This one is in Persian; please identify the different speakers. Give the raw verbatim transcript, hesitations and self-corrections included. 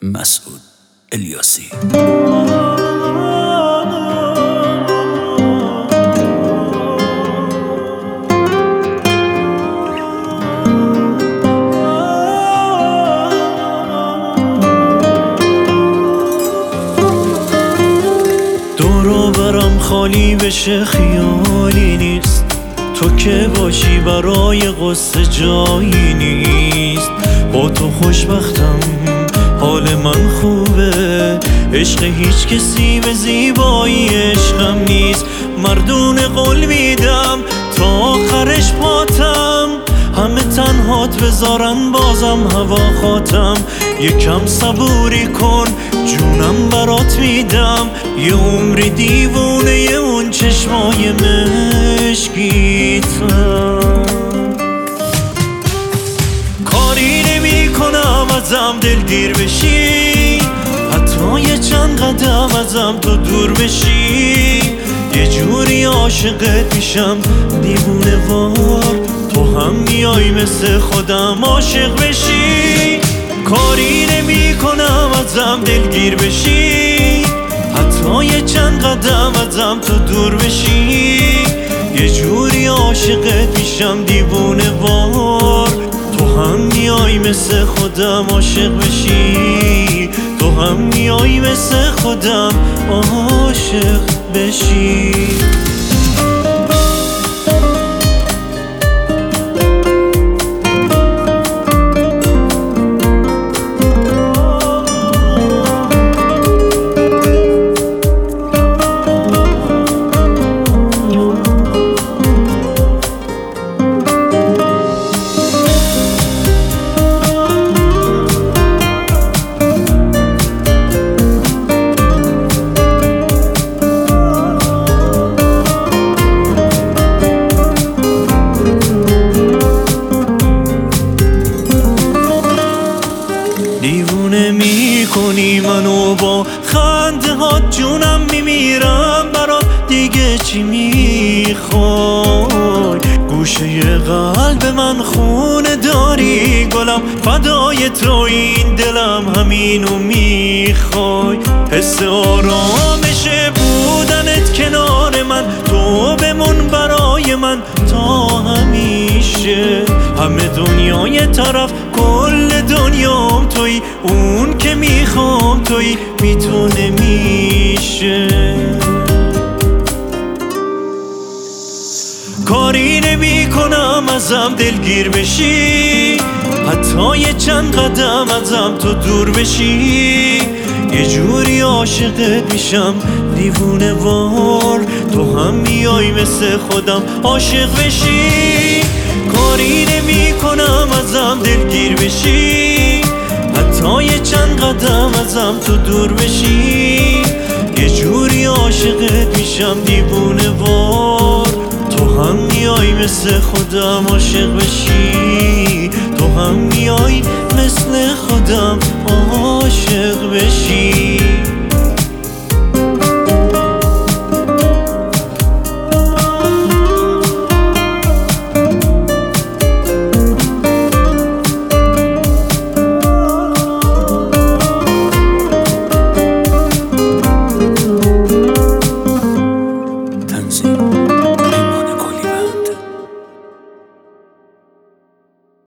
Speaker 1: مسعود الیاسی.
Speaker 2: دورو برم خالی بشه خیالی نیست، تو که باشی برای قصه جایی نیست. با تو خوشبختم، حال من خوبه، عشق هیچ کسی به زیبایی عشقم نیست. مردون قول میدم تا آخرش پاتم، همه تنهات بذارن بازم هوا خاتم. یکم صبوری کن جونم برات میدم، یه عمری دیوونه اون چشمای مشکیتم. کاری نمی کنم ازم دلگیر بشی، حتی یه چند قدم ازم تو دور بشی. یه جوری عاشقت میشم دیوونه وار، تو هم میای مثل خودم عاشق بشی. کاری نمی کنم ازم دلگیر بشی، حتی یه چند قدم ازم تو دور بشی. یه جوری عاشقت میشم دیوونه وار، تو هم میای مثل خودم عاشق بشی. تو هم میای مثل خودم عاشق بشی. دیوونه می کنی منو با خنده ها، جونم میمیرم برات، دیگه چی میخوای؟ گوشه قلب من خونه داری گلم، فدای تو این دلم همینو میخوای. حس آرامش بودنت کنار من، تو بمون برای من تا همیشه. همه دنیای طرف کل دنیام توی، اون که میخوام توی، بی تو نمیشه. کاری نمی کنم ازم دلگیر بشی، حتی یه چند قدم ازم تو دور بشی. یه جوری عاشقت میشم دیوونه وار، تو هم میای مثل خودم عاشق بشی. کاری نمی کنم ازم دلگیر بشی، حتی یه چند قدم ازم تو دور بشی. یه جوری عاشقت میشم دیوونه وار، تو هم میای مثل خودم عاشق بشی. تو هم میای